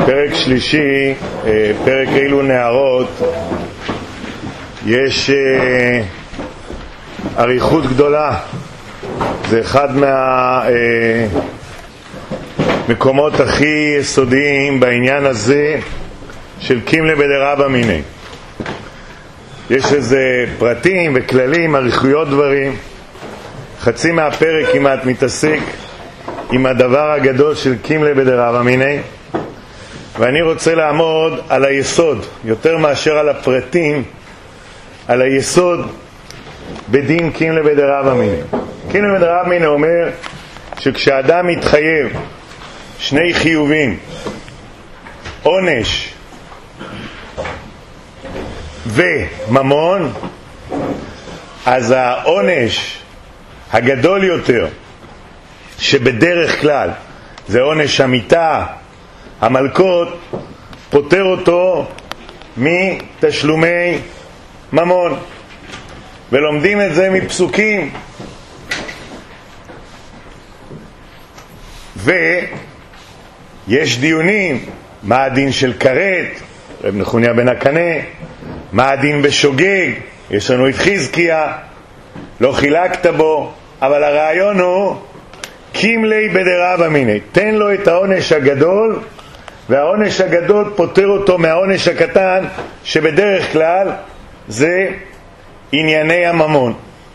פרק שלישי, פרק אילו נערות, יש אריכות גדולה. זה אחד מהמקומות הכי יסודיים בעניין הזה של קימלה בדרבא מיניה. יש איזה פרטים וכללים, אריכויות דברים. חצי מהפרק כמעט מתעסק עם הדבר הגדול של קימלה בדרבא מיניה, ואני רוצה לעמוד על היסוד יותר מאשר על הפרטים, על היסוד בדין קימלה בדרבא מיניה. קימלה בדרבא מיניה אומר שכשאדם מתחייב שני חיובים, עונש וממון, אז העונש הגדול יותר שבדרך כלל זה עונש המיתה, המלכות, פותר אותו מתשלומי ממון. ולומדים את זה מפסוקים. ויש דיונים, מה הדין של כרת, רב נחוניה בן הקנה, מה הדין בשוגג, יש לנו את חזקיה, לא חילקת בו, אבל הרעיון הוא קימלי בדרבא מיניה, תן לו את העונש הגדול, והעונש הגדול פותר אותו מהעונש הקטן, שבדרך כלל זה ענייני הממון.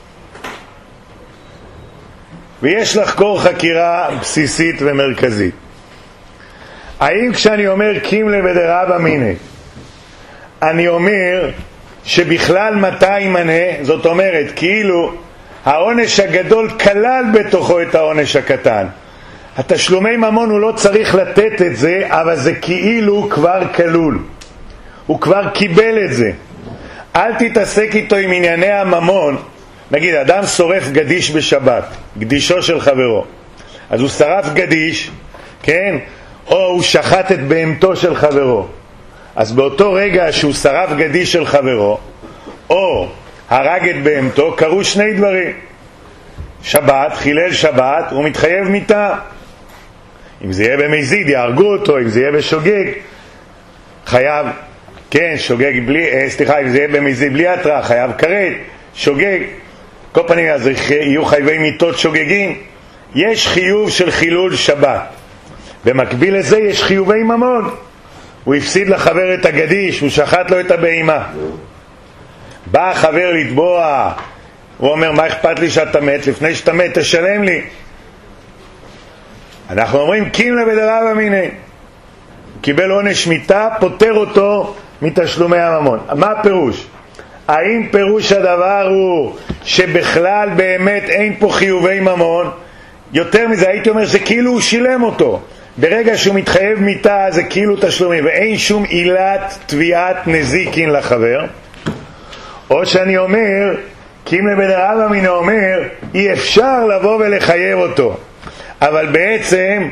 ויש לחקור חקירה בסיסית ומרכזית. האם כשאני אומר קימלה בדרבא מיניה, אני אומר שבכלל מתי ימנה, זאת אומרת כאילו העונש הגדול כלל בתוכו את העונש הקטן. התשלומי ממון הוא לא צריך לתת את זה, אבל זה כאילו כבר כלול, הוא כבר קיבל את זה. אל תתעסק איתו עם ענייני הממון. נגיד אדם שורף גדיש בשבת, גדישו של חברו, אז הוא שרף גדיש, כן? או הוא שחט את בהמתו של חברו, אז באותו רגע שהוא שרף גדיש של חברו או הרג את בהמתו, קרו שני דברים. שבת, חילל שבת, הוא מתחייב מיתה. אם זה יהיה במזיד יהרגו אותו, אם זה יהיה בשוגג חייב, כן, שוגג בלי, אם זה יהיה במזיד בלי התראה חייב כרת, שוגג, כל פנים אז יהיו חייבי מיתות שוגגים. יש חיוב של חילול שבת, במקביל לזה יש חיובי ממון. הוא הפסיד לחבר את הגדיש, הוא שחט לו את הבהמה, בא החבר לתבוע, הוא אומר מה אכפת לי שאתה מת, לפני שאתה מת תשלם לי. אנחנו אומרים קימלה בדרבא מיניה, קיבל עונש מיתה, פותר אותו מתשלומי הממון. מה הפירוש? האם פירוש הדבר הוא שבכלל באמת אין פה חיובי ממון? יותר מזה, הייתי אומר שזה כאילו הוא שילם אותו. ברגע שהוא מתחייב מיתה זה כאילו תשלומים, ואין שום עילת תביעת נזיקין לחבר. או שאני אומר קימלה בדרבא מיניה אומר אי אפשר לבוא ולחייב אותו, אבל בעצם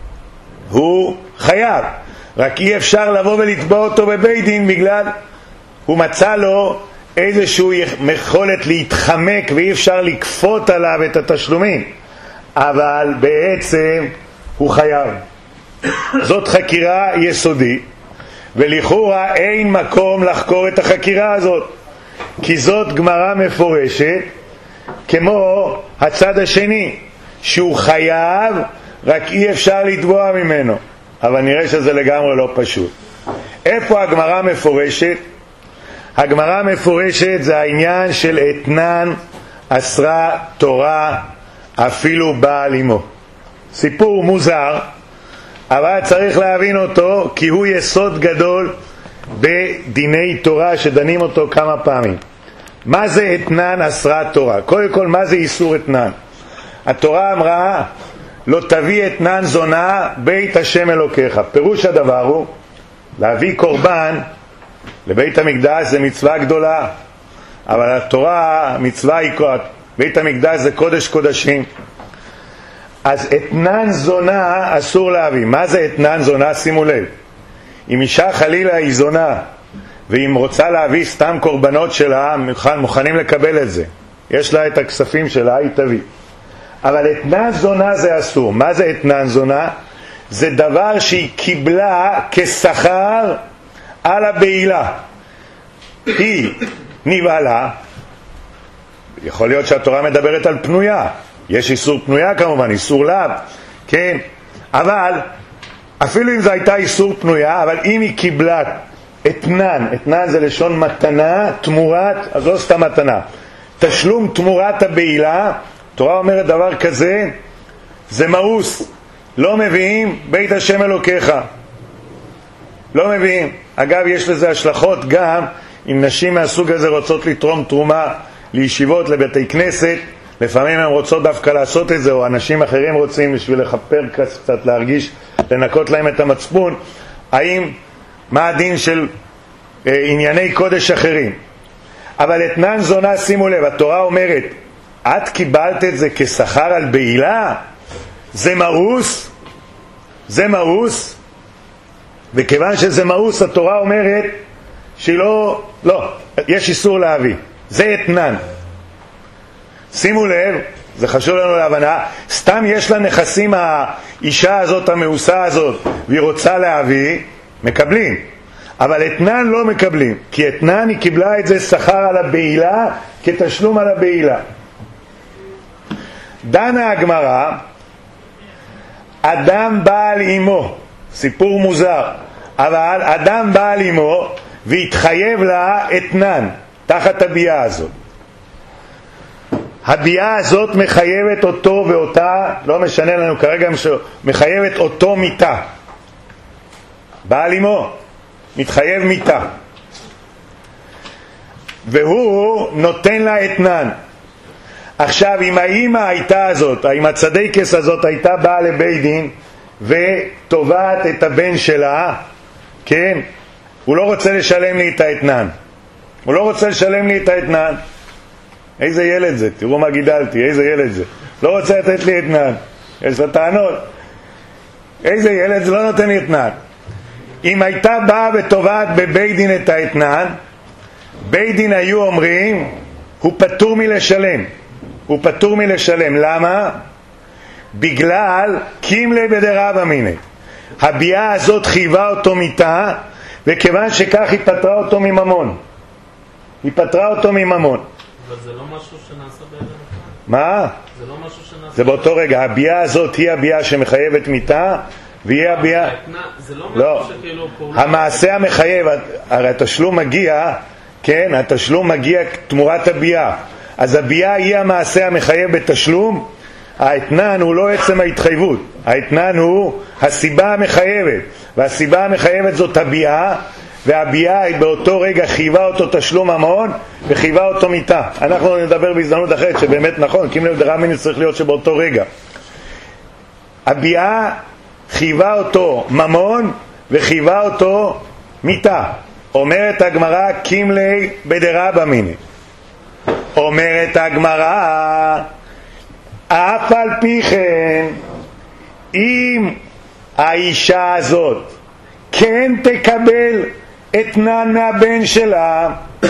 הוא חייב, רק אי אפשר לבוא ולתבוע אותו בבית דין בגלל הוא מצא לו איזשהו יכולת להתחמק ואי אפשר לקפות עליו את התשלומים, אבל בעצם הוא חייב. זאת חקירה יסודית, ולכאורה אין מקום לחקור את החקירה הזאת, כי זאת גמרא מפורשת כמו הצד השני שהוא חייב, רק אי אפשר לתבוע ממנו. אבל נראה שזה לגמרי לא פשוט. איפה הגמרא מפורשת? הגמרא מפורשת זה העניין של אתנן אסרה תורה אפילו בעל אמו. סיפור מוזר, אבל צריך להבין אותו כי הוא יסוד גדול בדיני תורה שדנים אותו כמה פעמים. מה זה אתנן אסרה תורה? קודם כל, מה זה איסור אתנן? התורה אמרה לא תביא אתנן זונה בית השם אלוקיך. פירוש הדבר הוא להביא קורבן לבית המקדש זה מצווה גדולה, אבל התורה מצווה היא, בית המקדש זה קודש קודשים, אז אתנן זונה אסור להביא. מה זה אתנן זונה? שימו לב, אם אישה חלילה היא זונה ואם רוצה להביא סתם קורבנות שלה, מוכנים לקבל את זה, יש לה את הכספים שלה, היא תביא. אבל אתנן זונה זה אסור. מה זה אתנן זונה? זה דבר שהיא קיבלה כשכר על הבעילה. היא נבעלה, יכול להיות שהתורה מדברת על פנויה, יש איסור פנויה כמובן, איסור לאו, כן? אבל אפילו אם זו הייתה איסור פנויה, אבל אם היא קיבלה אתנן, אתנן זה לשון מתנה, תמורת, אז לא סתם מתנה, תשלום תמורת הבעילה, התורה אומרת דבר כזה, זה מאוס, לא מביאים בית השם אלוקיך, לא מביאים. אגב, יש לזה השלכות גם אם נשים מהסוג הזה רוצות לתרום תרומה לישיבות, לבתי כנסת, לפעמים הן רוצות דווקא לעשות את זה, או אנשים אחרים רוצים בשביל לחפר קצת, להרגיש, לנקות להם את המצפון. מה הדין של ענייני קודש אחרים? אבל אתנן זונה, שימו לב, התורה אומרת, את קיבלת את זה כשכר על בעילה? זה מאוס? זה מאוס? וכיוון שזה מאוס, התורה אומרת שהיא לא, יש איסור להביא. זה אתנן. שימו לב, זה חשוב לנו להבנה, סתם יש לה נכסים האישה הזאת, המאוסה הזאת, והיא רוצה להביא, מקבלים. אבל אתנן לא מקבלים, כי אתנן היא קיבלה את זה שכר על הבעילה, כתשלום על הבעילה. דנה הגמרא, אדם בעל אימו, סיפור מוזר, אבל אדם בעל אימו והתחייב לה אתנן תחת הביאה הזאת. הביאה הזאת מחייבת אותו ואותה, לא משנה לנו כרגע, מחייבת אותו מיתה. בעל אימו מתחייב מיתה, והוא נותן לה אתנן. עכשיו, אם האמא הייתה הזאת, אם הצדיקס הזאת הייתה באה לבית דין ותובעת את הבן שלה, כן, הוא לא רוצה לשלם לי את האתנן, הוא לא רוצה לשלם לי את האתנן. איזה ילד זה, תראו מה גידלתי, איזה ילד זה, לא רוצה לתת לי אתנן, יש לה טענות, איזה ילד זה, לא נותן לי אתנן. אם הייתה באה ותובעת בבית דין את האתנן, בית דין היו אומרים, הוא פטור מלשלם. הוא פטור מלשלם. למה? בגלל קימלי בדרבא מיניה. הביאה הזאת חייבה אותו מיתה, וכיוון שכך היא פטרה אותו מממון. היא פטרה אותו מממון. אבל זה לא משהו שנעשה בעצם? מה? זה לא משהו שנעשה? זה באותו רגע. הביאה הזאת היא הביאה שמחייבת מיתה, והיא הביאה... זה לא משהו שכאילו פעולה... המעשה המחייב, הרי התשלום מגיע, כן, התשלום מגיע תמורת הביאה. אז הביאה היא המעשה המחייב בתשלום. האתנן הוא לא עצם ההתחייבות, האתנן הוא הסיבה המחייבת, והסיבה המחייבת זאת הביאה, והביאה היא באותו רגע חייבה אותו תשלום ממון וחייבה אותו מיתה. אנחנו נדבר בהזדמנות אחרת שבאמת נכון, כי אם דרבנן צריך להיות שבאותו רגע הביאה חייבה אותו ממון וחייבה אותו מיתה. אומרת הגמרא קימלי בדרבא מיניה. אומרת הגמרא אף על פי כן, אם האישה הזאת כן תקבל אתנן מהבן שלה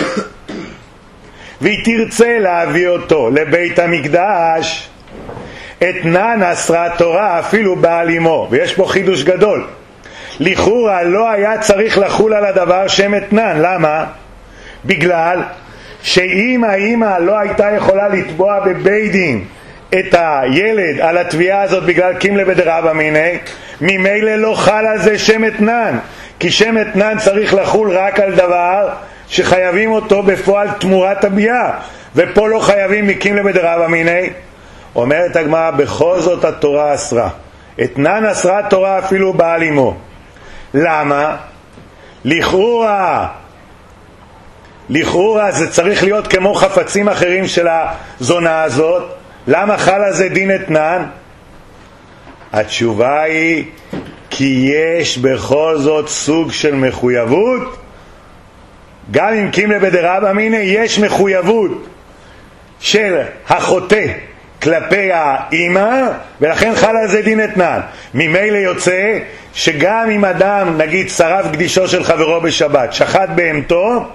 והיא תרצה להביא אותו לבית המקדש, אתנן אסרה תורה אפילו בעל אימו. ויש פה חידוש גדול, לכאורה לא היה צריך לחול על הדבר שם אתנן. למה? בגלל שאם האמא לא הייתה יכולה לתבוע בבית דין את הילד על התביעה הזאת בגלל קימלי בדרבא מיניה, ממילא לא חל על זה שם אתנן, כי שם אתנן צריך לחול רק על דבר שחייבים אותו בפועל תמורת הביאה, ופה לא חייבים מקימלי בדרבא מיניה. אומרת הגמרא בכל זאת התורה אסרה, אתנן אסרה תורה אפילו בעל אימו. למה? לכאורה זה צריך להיות כמו חפצים אחרים של הזונה הזאת. למה חל על זה דין אתנן? התשובה היא כי יש בכל זאת סוג של מחויבות. גם אם קימלי בדרבא מיניה יש מחויבות של החוטא כלפי האמא, ולכן חל על זה דין אתנן. ממילא יוצא שגם אם אדם נגיד שרף קדישו של חברו בשבת, שחט בהמתו,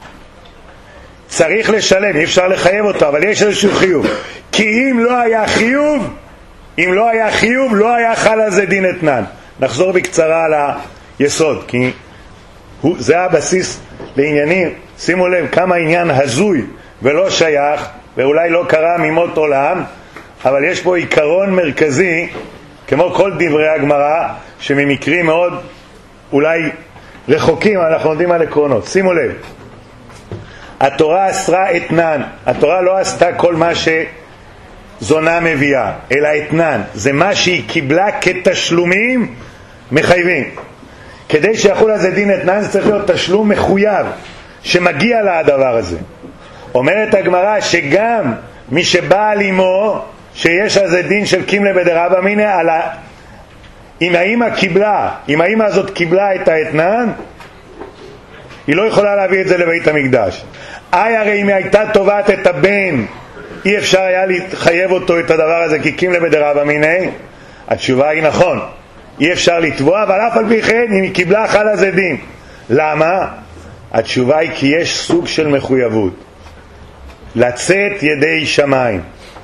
צריך לשלם, אי אפשר לחייב אותו, אבל יש איזשהו חיוב. כי אם לא היה חיוב, לא היה חל על זה דין אתנן. נחזור בקצרה על היסוד, כי זה הבסיס לעניינים. שימו לב כמה עניין הזוי ולא שייך, ואולי לא קרה ממות עולם, אבל יש פה עיקרון מרכזי, כמו כל דברי הגמרא, שממקרים מאוד אולי רחוקים אנחנו עומדים על עקרונות. שימו לב, התורה אסרה אתנן. התורה לא עשתה כל מה שזונה מביאה, אלא אתנן זה מה שהיא קיבלה כתשלומים מחייבים. כדי שיחול על זה דין אתנן זה צריך להיות תשלום מחויב שמגיע לה הדבר הזה. אומרת הגמרא שגם מי שבא על אמו שיש על זה דין של קימלה בדרבא מיניה, אם האמא הזאת קיבלה את האתנן, היא לא יכולה להביא את זה לבית המקדש. הרי אם היא הייתה תובעת את הבן, אי אפשר היה לחייב אותו את הדבר הזה כי קימלה בדרבא מיניה. התשובה היא נכון, אי אפשר לתבוע, אבל אף על פי כן אם היא קיבלה חל על זה דין. למה? התשובה היא כי יש סוג של מחויבות לצאת ידי שמיים.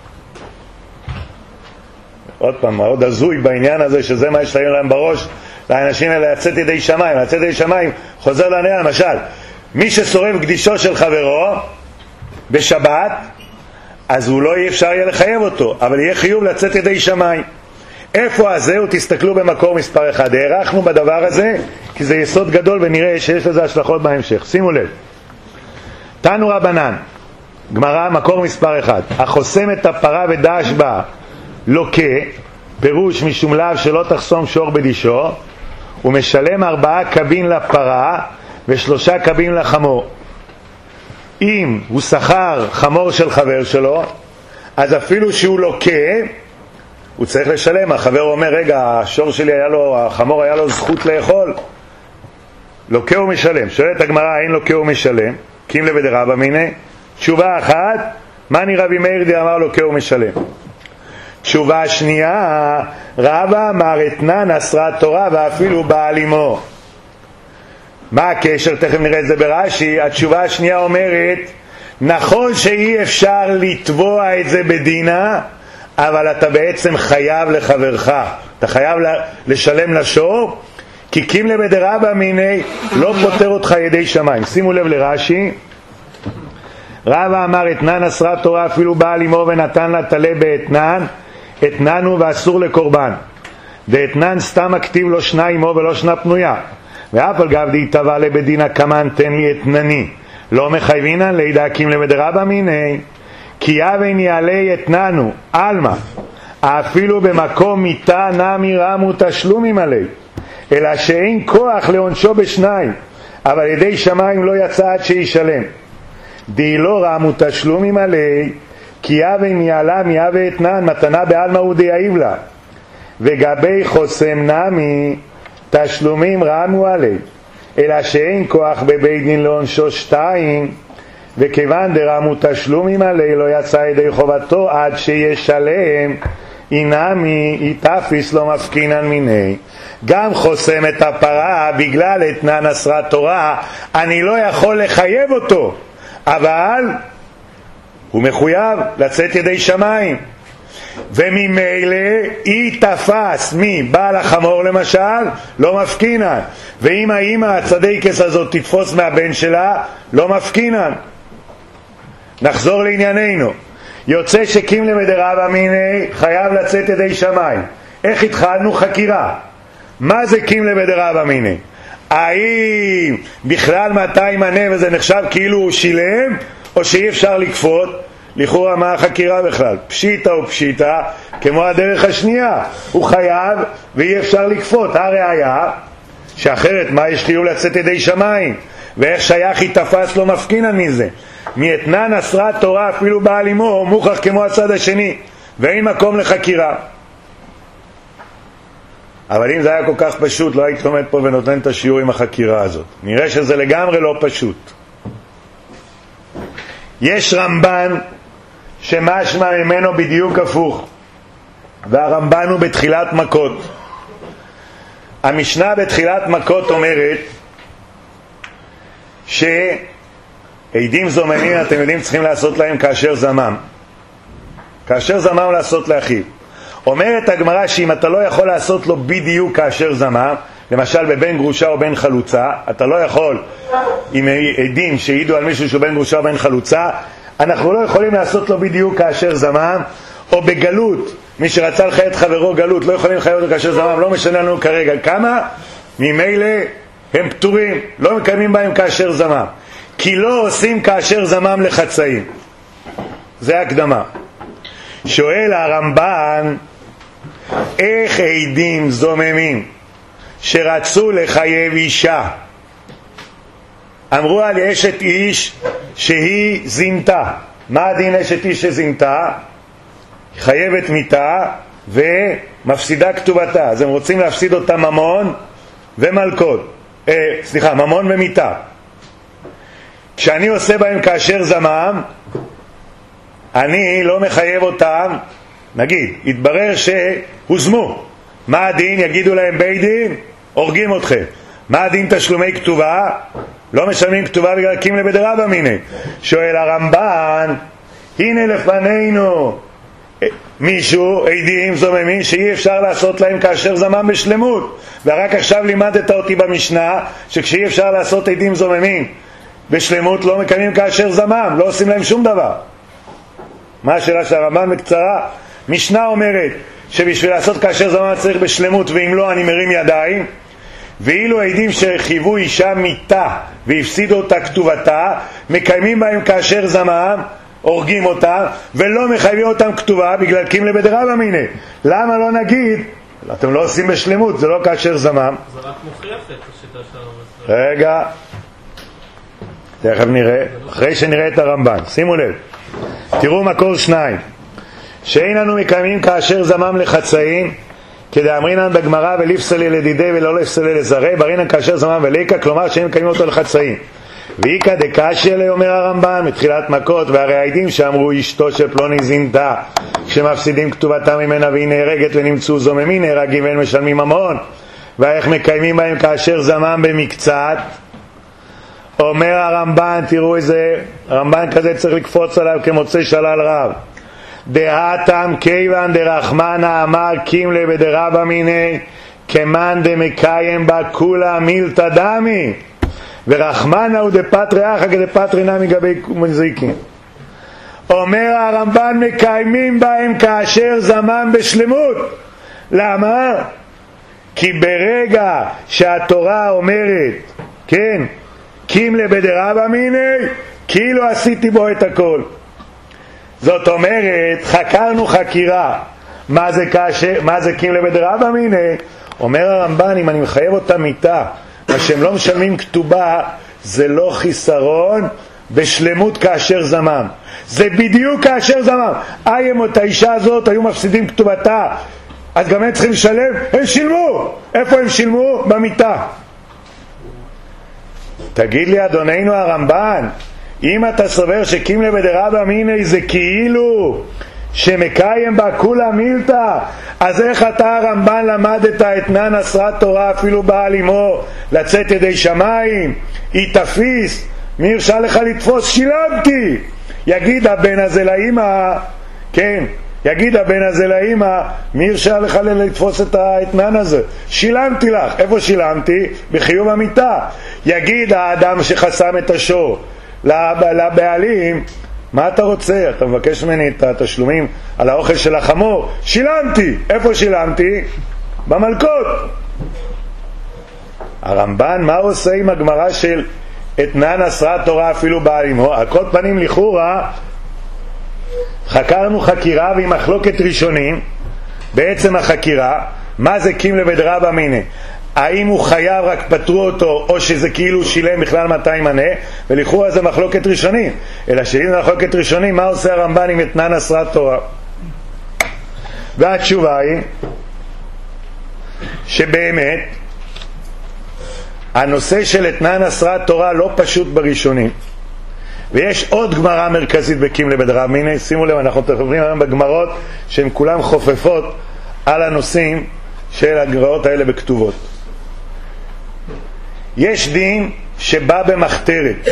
עוד פעם, מאוד הזוי בעניין הזה שזה מה שתיים להם בראש לאנשים האלה, לצאת ידי שמיים. לצאת ידי שמיים חוזר לעניין, למשל מי ששורף קדישו של חברו בשבת, אז הוא לא אפשר יהיה לחייב אותו, אבל יהיה חיוב לצאת ידי שמיים. איפה הזהו? תסתכלו במקור מספר 1. הערכנו בדבר הזה כי זה יסוד גדול ונראה שיש לזה השלכות בהמשך. שימו לב, תנו רבנן, גמרא מקור מספר 1, החוסם את הפרה ודש בה לוקה, פירוש משום לאו שלא תחסום שור בדישו, ומשלם 4 קבין לפרה ו3 קבין לחמור. אם הוא שכר חמור של חבר שלו, אז אפילו שהוא לוקה הוא צריך לשלם. החבר אומר, רגע, השור שלי היה לו, החמור היה לו זכות לאכול, לוקה הוא משלם. שואלת הגמרא, אין לוקה הוא משלם? קימלה בדרבא מיניה. תשובה אחת, מני רבי מאיר דאמר לוקה הוא משלם. תשובה שנייה, רבא אמר אתנן אסרה תורה ואפילו בעל אמו. מה הקשר? תכף נראה את זה ברש"י. התשובה השנייה אומרת, נכון שאי אפשר לתבוע את זה בדינה, אבל אתה בעצם חייב לחברך, אתה חייב לשלם לשור, כי קימלה בדרבא מיניה לא פותר אותך ידי שמיים. שימו לב לרש"י, רבא אמר אתנן אסרה תורה אפילו בעל אמו ונתן לה תלה באתנן, אתנן הוא ואסור לקורבן, ואתנן סתם הכתיב לו שנה אמו ולא שנה פנויה, ואף על גב די תבע לבדינה כמן תן לי אתנני לא מחייבינן לידע קימלה בדרבא מיניה, כי יבן יעלה אתננו אלמה אפילו במקום מיתה נמי רמו תשלומים עלי, אלא שאין כוח לעונשו בשניים, אבל ידי שמיים לא יצא עד שישלם. די לא רמו תשלומים עלי, כי יבן יעלה מיהווה אתנן מתנה בעלמא הוא דייב לה, וגבי חוסם נמי תשלומים רמו עלי, אלא שאין כוח בבית דין לעונשו 2, וכיוון דרמו תשלומים עלי לא יצא ידי חובתו עד שישלם, אינמי יתפיס לא מפקינן מיני. גם חוסם את הפרה בגלל אתנן אסרה תורה, אני לא יכול לחייב אותו, אבל הוא מחויב לצאת ידי שמיים, וממילא היא תפס מבעל החמור למשל לא מפקינן, ואם האמא הצדיקס הזאת תתפוס מהבן שלה לא מפקינן. נחזור לענייננו, יוצא שקימלה בדרבא מיניה חייב לצאת ידי שמיים. איך התחלנו? חקירה. מה זה קימלה בדרבא מיניה? האם בכלל 200 מנה וזה נחשב כאילו הוא שילם, או שאי אפשר לקפות? לכאורה מה החקירה בכלל? פשיטה או פשיטה כמו הדרך השנייה, הוא חייב ואי אפשר לקפות. הראיה שאחרת מה יש חיוב לצאת ידי שמיים, ואיך שייך היא תפס לא מפקינן מזה. מאתנן אסרה תורה אפילו בעל אמו מוכח כמו הצד השני, ואין מקום לחקירה. אבל אם זה היה כל כך פשוט לא הייתי עומד פה ונותן את השיעור עם החקירה הזאת. נראה שזה לגמרי לא פשוט. יש רמב"ן שמשמע ממנו בדיוק הפוך, והרמב"ן הוא בתחילת מכות. המשנה בתחילת מכות אומרת שעדים זומנים, אתם יודעים, צריכים לעשות להם כאשר זמם לעשות לאחיו. אומרת הגמרא שאם אתה לא יכול לעשות לו בדיוק כאשר זמם, למשל בבן גרושה או בן חלוצה, אתה לא יכול, עם עדים שהעידו על מישהו שהוא בן גרושה או בן חלוצה, אנחנו לא יכולים לעשות לו בדיוק כאשר זמם, או בגלות, מי שרצה לחייב את חברו גלות, לא יכולים לחייב אותו כאשר זמם, לא משנה לנו כרגע כמה, ממילא הם פטורים, לא מקיימים בהם כאשר זמם, כי לא עושים כאשר זמם לחצאים. זה הקדמה. שואל הרמב"ן, איך עדים זוממים שרצו לחייב אישה, אמרו על אשת איש שהיא זינתה, מה הדין אשת איש שזינתה? חייבת מיתה ומפסידה כתובתה, אז הם רוצים להפסיד אותה ממון ומלכות, ממון ומיתה. כשאני עושה בהם כאשר זמם, אני לא מחייב אותם, נגיד, יתברר שהוזמו, מה הדין? יגידו להם בית דין, הורגים אתכם. מה הדין תשלומי כתובה? לא משלמים כתובה בגלל קימלה בדרבא מיניה. שואל הרמב"ן, הנה לפנינו מישהו, עדים זוממים שאי אפשר לעשות להם כאשר זמם בשלמות, ורק עכשיו לימדת אותי במשנה שכשאי אפשר לעשות עדים זוממים בשלמות לא מקיימים כאשר זמם, לא עושים להם שום דבר. מה השאלה של הרמב"ן בקצרה? משנה אומרת שבשביל לעשות כאשר זמם צריך בשלמות, ואם לא אני מרים ידיים, ואילו העדים שחייבו אישה מיתה והפסידו אותה כתובתה, מקיימים בהם כאשר זמם, הורגים אותה, ולא מחייבים אותם כתובה בגלל קימלה בדרבא מיניה. למה לא נגיד, אתם לא עושים בשלמות, זה לא כאשר זמם? זה רק מוכיח את השיטה של הרמב"ן. רגע, תכף נראה, אחרי שנראה את הרמב"ן. שימו לב, תראו מקור 2, שאין לנו מקיימים כאשר זמם לחצאים, כדאמרינן בגמרא ולפסלי לדידי ולא לפסלי לזרי, ברינן כאשר זמם וליקה, כלומר שאין מקיימים אותו לחצאים. ואיקא דקשיא ליה, אומר הרמב"ן מתחילת מכות, והרי העדים שאמרו אשתו של פלוני זינתה, כשמפסידים כתובתה ממנה והיא נהרגת ונמצאו זוממים, נהרגים ואין משלמים ממון, ואיך מקיימים בהם כאשר זמם במקצת? אומר הרמב"ן, תראו איזה הרמב"ן כזה צריך לקפוץ עליו כמוצא שלל רב. דהתם כיוון דרחמנה אמר קימלה בדרבא מיניה כמאן דמקיים בה כולה מילתא דמי, ורחמנה הוא דפטרי אחא כדפטרי נמי גבי מזיקים. אומר הרמב"ן מקיימים בהם כאשר זמם בשלמות. למה? כי ברגע שהתורה אומרת, כן, קימלה בדרבא מיניה, כאילו עשיתי בו את הכל. זאת אומרת, חקרנו חקירה, מה זה קימלה בדרבא מיניה? אומר הרמב"ן, אם אני מחייב אותה מיתה, מה שהם לא משלמים כתובה, זה לא חיסרון בשלמות כאשר זמם, זה בדיוק כאשר זמם. את האישה הזאת היו מפסידים כתובתה, אז גם הם צריכים לשלם? הם שילמו. איפה הם שילמו? במיתה. תגיד לי אדוננו הרמב"ן, אם אתה סובר שקימלה בדרבא מיניה זה כאילו שמקיים בה כולה מילתא, אז איך אתה הרמב"ן למדת אתנן אסרת תורה אפילו בעל אמו לצאת ידי שמיים? היא תפיס, מי הרשה לך לתפוס? שילמתי. יגיד הבן הזה לאמא, כן, יגיד הבן הזה לאמא, מי הרשה לך לתפוס את האתנן הזה? שילמתי לך. איפה שילמתי? בחיוב המיתה. יגיד האדם שחסם את השור לבעלים, מה אתה רוצה? אתה מבקש ממני את התשלומים על האוכל של החמור? שילמתי. איפה שילמתי? במלכות. הרמב"ן מה הוא עושה עם הגמרא של אתנן אסרת תורה אפילו בעל אמו? על כל פנים לכאורה חקרנו חקירה ועם מחלוקת ראשונים. בעצם החקירה, מה זה קימלה בדרבא מיניה? האם הוא חייב רק פטרו אותו, או שזה כאילו שילם בכלל 200 מנה? ולכאורה זה מחלוקת ראשונים. אלא שאם זה מחלוקת ראשונים, מה עושה הרמב"ן עם אתנן אסרת תורה? והתשובה היא שבאמת הנושא של אתנן אסרת תורה לא פשוט בראשונים, ויש עוד גמרא מרכזית בקימלה בדרבא מיניה. שימו לב, אנחנו תחברים היום בגמרות שהן כולן חופפות על הנושאים של הגמרות האלה בכתובות. יש דין שבא במחתרת.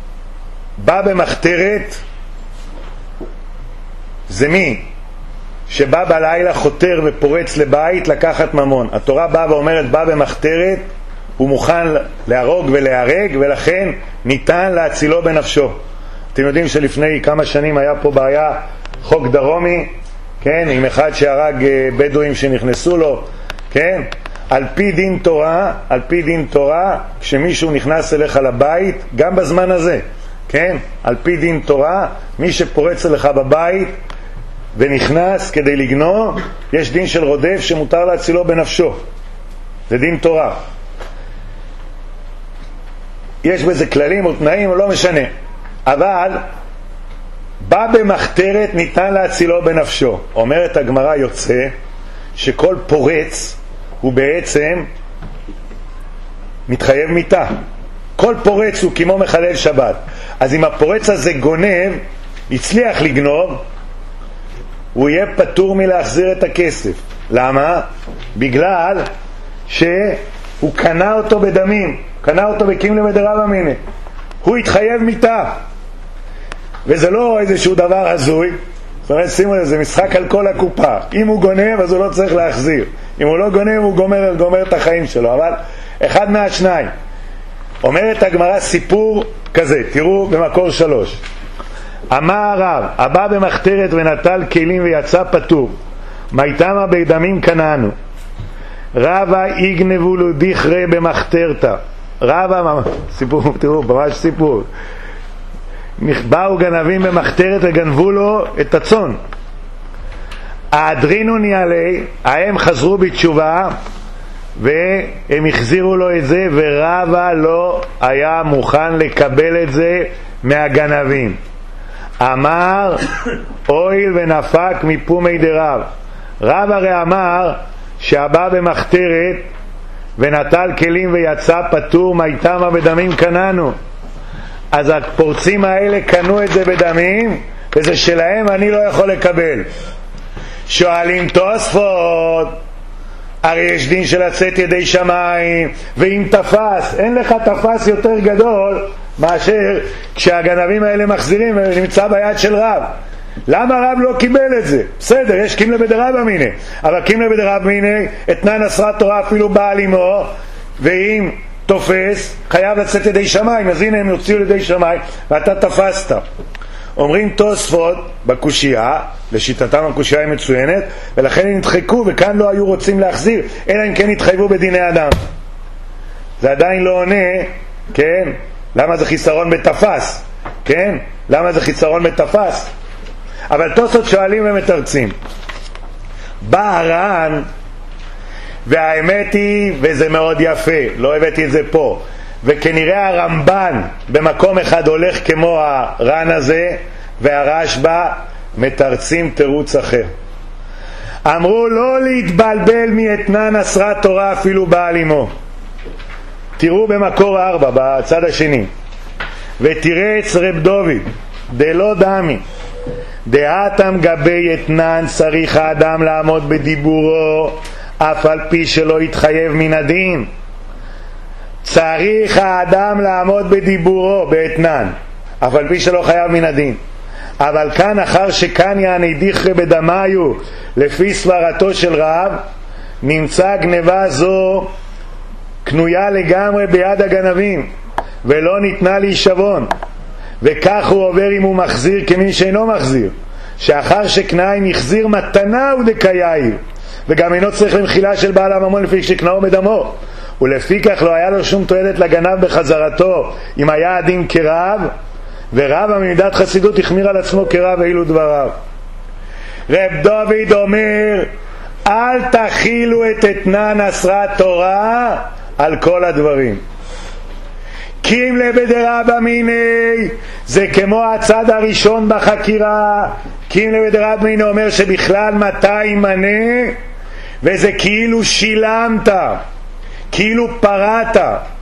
בא במחתרת זה מי שבא בלילה חותר ופורץ לבית לקחת ממון. התורה באה ואומרת, בא במחתרת, הוא מוכן להרוג ולהרג, ולכן ניתן להצילו בנפשו. אתם יודעים שלפני כמה שנים היה פה בעיה, חוק דרומי, כן, עם אחד שהרג בדואים שנכנסו לו, כן, על פי דין תורה, כשמישהו נכנס אליך לבית, גם בזמן הזה, כן, על פי דין תורה, מי שפורץ אליך בבית ונכנס כדי לגנוב, יש דין של רודף שמותר להצילו בנפשו. זה דין תורה. יש בזה כללים או תנאים, לא משנה. אבל בא במחתרת ניתן להצילו בנפשו. אומרת הגמרא, יוצא שכל פורץ הוא בעצם מתחייב מיתה. כל פורץ הוא כמו מחלל שבת. אז אם הפורץ הזה גונב, הצליח לגנוב, הוא יהיה פטור מלהחזיר את הכסף. למה? בגלל שהוא קנה אותו בדמים, קנה אותו בקימלה בדרבא מיניה. הוא התחייב מיתה. וזה לא איזשהו דבר הזוי. זאת אומרת, שימו לב, זה משחק על כל הקופה. אם הוא גונב, אז הוא לא צריך להחזיר. אם הוא לא גונב, הוא גומר את החיים שלו. אבל אחד מהשניים. אומרת הגמרא סיפור כזה, תראו במקור 3. אמר הרב, הבא במחתרת ונטל כלים ויצא פטור, מייתמה בדמים קנאנו. רבא יגנבו לו דיכרה במחתרתא. רבא, סיפור, תראו, ממש סיפור. באו גנבים במחתרת וגנבו לו את הצאן. האדרינו ניאלי, הם חזרו בתשובה והם החזירו לו את זה, ורבא לא היה מוכן לקבל את זה מהגנבים. אמר אויל ונפק מפומי דרב. רב הרי אמר שהבא במחתרת ונטל כלים ויצא פטור, מייתמה בדמים קנאנו. אז הפורצים האלה קנו את זה בדמים, וזה שלהם, אני לא יכול לקבל. שואלים תוספות, הרי יש דין של לצאת ידי שמיים, ואם תפס, אין לך תפס יותר גדול מאשר כשהגנבים האלה מחזירים ונמצא ביד של רב. למה רב לא קיבל את זה? בסדר, יש קימלה בדרבא מיניה, אבל קימלה בדרבא מיניה אתנן אסרת תורה אפילו בעל אמו, ואם תופס חייב לצאת ידי שמיים. אז הנה הם יוציאו לידי שמיים ואתה תפסת. אומרים תוספות בקושייה, לשיטתם הקושייה היא מצוינת, ולכן הם נדחקו וכאן לא היו רוצים להחזיר, אלא אם כן התחייבו בדיני אדם. זה עדיין לא עונה, כן, למה זה חיסרון בתפס, כן, למה זה חיסרון בתפס. אבל תוספות שואלים ומתרצים. בא הר"ן, והאמת היא, וזה מאוד יפה, לא הבאתי את זה פה, וכנראה הרמב"ן במקום אחד הולך כמו הר"ן הזה, והרשב"א מתרצים תירוץ אחר. אמרו לא להתבלבל מאתנן אסרת תורה אפילו בעל אמו. תראו במקור 4 בצד השני, ותראה את רב דוד דלא דמי דעתם גבי אתנן, צריך האדם לעמוד בדיבורו אף על פי שלא יתחייב מן הדין. צריך האדם לעמוד בדיבורו באתנן אף על פי שלא חייב מן הדין. אבל כאן אחר שכאן יעני דיכרה בדמיו לפי סברתו של רב, נמצא גנבה זו קנויה לגמרי ביד הגנבים ולא ניתנה להישבון, וכך הוא עובר אם הוא מחזיר כמי שאינו מחזיר, שאחר שקנאים יחזיר מתנה ודקייאי, וגם אינו צריך למחילה של בעל הממון לפי שקנאו בדמו, ולפי כך לא היה לו שום תועלת לגנב בחזרתו אם היה הדין כרב, ורב ממידת חסידות החמיר על עצמו כרב אילו דבריו. רב דוד אומר אל תחילו את אתנן אסרת תורה על כל הדברים. קימלה בדרבא מיניה זה כמו הצד הראשון בחקירה. קימלה בדרבא מיניה אומר שבכלל מתי ימנה, וזה כאילו שילמת, כאילו פרעת.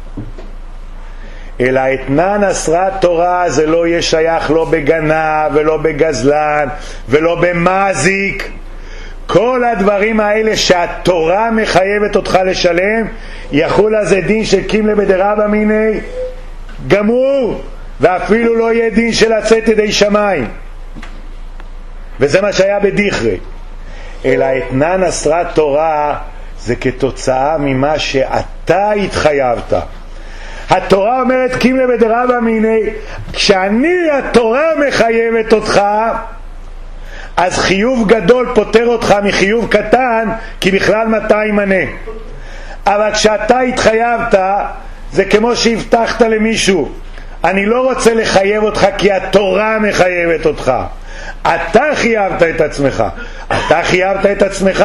אלא אתנן אסרת תורה זה לא יהיה שייך לא בגנב ולא בגזלן ולא במזיק. כל הדברים האלה שהתורה מחייבת אותך לשלם, יחול על זה דין של קימלה בדרבא מיניה גמור, ואפילו לא יהיה דין של לצאת ידי שמיים. וזה מה שהיה בדיכרה. אלא אתנן אסרת תורה זה כתוצאה ממה שאתה התחייבת. התורה אומרת קימלה בדרבא מיני, כשאני התורה מחייבת אותך, אז חיוב גדול פותר אותך מחיוב קטן, כי בכלל מתי ימנה. אבל כשאתה התחייבת, זה כמו שהבטחת למישהו, אני לא רוצה לחייב אותך כי התורה מחייבת אותך. אתה חייבת את עצמך. אתה חייבת את עצמך,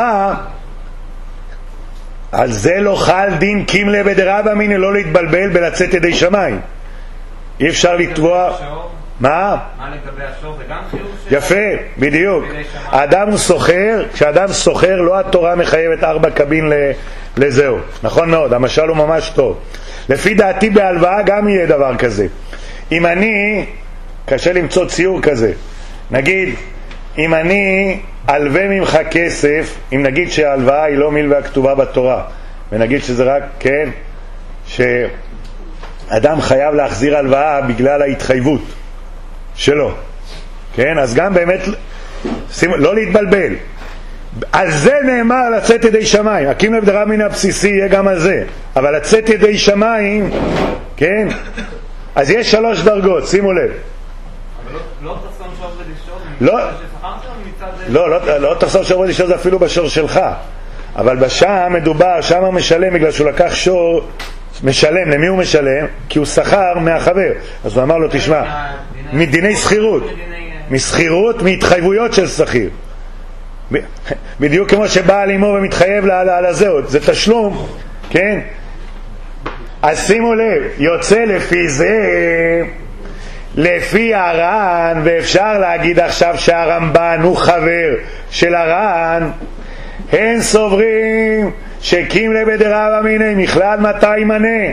על זה לא חל דין קימלה בדרבא מיני, לא להתבלבל בלצאת ידי שמיים. אי אפשר לתבוע. מה? מה לגבי השור? זה גם חיוב יפה, בדיוק. האדם הוא סוחר, כשאדם סוחר לא התורה מחייבת 4 קבין לזהו. נכון מאוד, המשל הוא ממש טוב. לפי דעתי בהלוואה גם יהיה דבר כזה. אם אני, קשה למצוא ציור כזה, נגיד, אם אני אלווה ממך כסף, אם נגיד שההלוואה היא לא מלווה כתובה בתורה, ונגיד שזה רק, כן, שאדם חייב להחזיר הלוואה בגלל ההתחייבות שלו, כן, אז גם באמת לא להתבלבל. על זה נאמר לצאת ידי שמיים. הקימלה בדרבא מיני הבסיסי יהיה גם על זה, אבל לצאת ידי שמיים, כן, אז יש 3 דרגות, שימו לב. לא תחסום שור ולישור? לא תחסום שור ולישור, זה אפילו בשור שלך, אבל בשם מדובר, שם הוא משלם בגלל שהוא לקח שור, משלם. למי הוא משלם? כי הוא שכר מהחבר. אז הוא אמר לו, תשמע, מדיני שכירות, משכירות, מהתחייבויות של שכיר, בדיוק כמו שבעל אימו ומתחייב על הזהות, זה תשלום, כן? אז שימו לב, יוצא לפי זה, לפי הר"ן, ואפשר להגיד עכשיו שהרמב"ן הוא חבר של הר"ן, הם סוברים שקימלה בדרבא מיני מכלל מתי ימנה,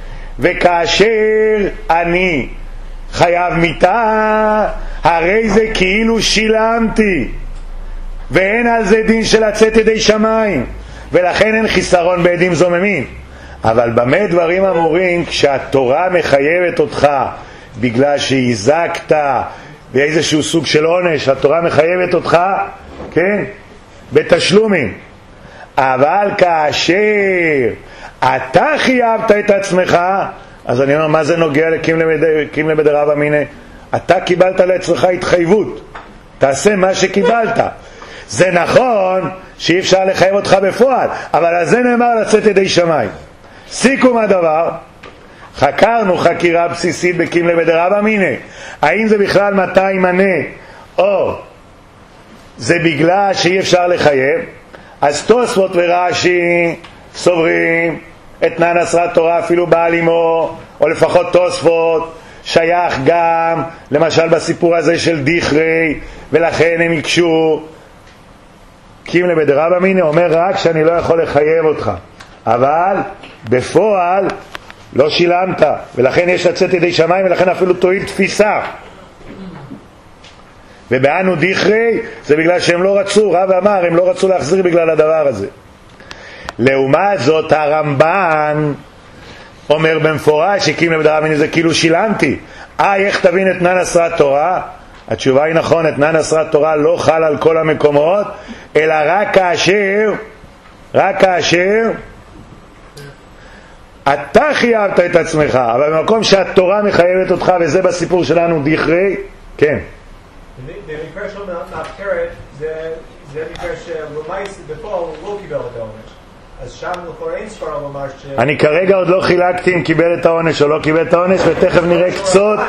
וכאשר אני חייב מיתה, הרי זה כאילו שילמתי, ואין על זה דין של לצאת ידי שמיים, ולכן אין חיסרון בעדים זוממים. אבל במה דברים אמורים? כשהתורה מחייבת אותך בגלל שהזקת באיזשהו סוג של עונש, התורה מחייבת אותך, כן, בתשלומים. אבל כאשר אתה חייבת את עצמך, אז אני אומר, מה זה נוגע לקימלה בדרבא מיני? אתה קיבלת לעצמך התחייבות, תעשה מה שקיבלת. זה נכון שאי אפשר לחייב אותך בפועל, אבל על זה נאמר לצאת ידי שמיים. סיכום הדבר, חקרנו חקירה בסיסית בקימלה בדרבא מיני, האם זה בכלל מתי ימנה, או זה בגלל שאי אפשר לחייב. אז תוספות ורש"י סוברים אתנן אסרת תורה אפילו בעל אימו, או לפחות תוספות שייך גם למשל בסיפור הזה של דיכרי, ולכן הם יקשו. קימלה בדרבא מיני אומר רק שאני לא יכול לחייב אותך, אבל בפועל לא שילמת, ולכן יש לצאת ידי שמיים, ולכן אפילו תועיל תפיסה. ובאנו דיכרי זה בגלל שהם לא רצו, רב אמר, הם לא רצו להחזיר בגלל הדבר הזה. לעומת זאת הרמב"ן אומר במפורש שקימלה בדרבא מיני זה כאילו שילמתי. איך תבין אתנן אסרת תורה? התשובה היא נכון, אתנן אסרת תורה לא חל על כל המקומות, אלא רק כאשר אתה חייבת את עצמך, אבל במקום שהתורה מחייבת אותך, וזה בסיפור שלנו דיכרי, כן. במקרה שלו מהפקרת, זה מקרה שלמייס בפועל לא קיבל את העונש. אז שם לכאורה אין ספר לומר אני כרגע עוד לא חילקתי אם קיבל את העונש או לא קיבל את העונש, ותכף נראה קצות.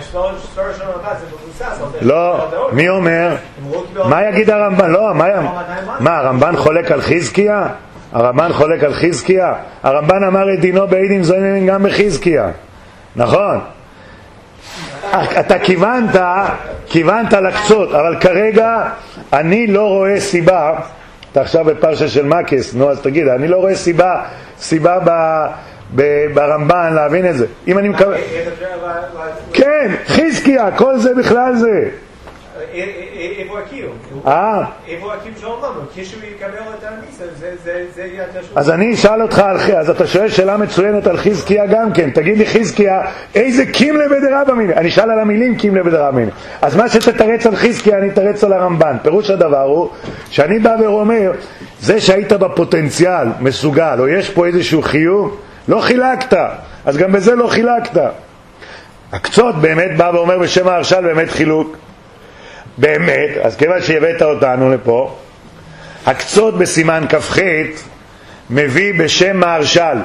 לא, מי אומר? מה יגיד הרמב"ן? לא, מה, הרמב"ן חולק על חזקיה? הרמב"ן חולק על חזקיה? הרמב"ן אמר את דינו בעדים זוממים גם בחזקיה, נכון? אתה כיוונת לקצות, אבל כרגע אני לא רואה סיבה. אתה עכשיו בפרשה של מקס, נו, אז תגיד, אני לא רואה סיבה ברמב"ן להבין את זה. אם אני מקווה, כן, חזקיה, כל זה בכלל זה. איפה איפה הקיום? איפה הקיום של העולם? כשהוא יקבל את הניסה, זה יהיה התשלום. אז אני אשאל אותך, אז אתה שואל שאלה מצוינת על חזקיה גם כן. תגיד לי חזקיה, איזה קימלה בדרבא מיניה? אני אשאל על המילים קימלה בדרבא מיניה. אז מה שתתרץ על חזקיה, אני אתרץ על הרמב"ן. פירוש הדבר הוא, שאני בא ואומר, זה שהיית בפוטנציאל מסוגל, או יש פה איזשהו חיוב, לא חילקת. אז גם בזה לא חילקת. הקצות באמת בא ואומר בשם ההרשל באמת חילוק. באמת, אז כיוון שהבאת אותנו לפה, הקצות בסימן כ"ח מביא בשם ההרשל,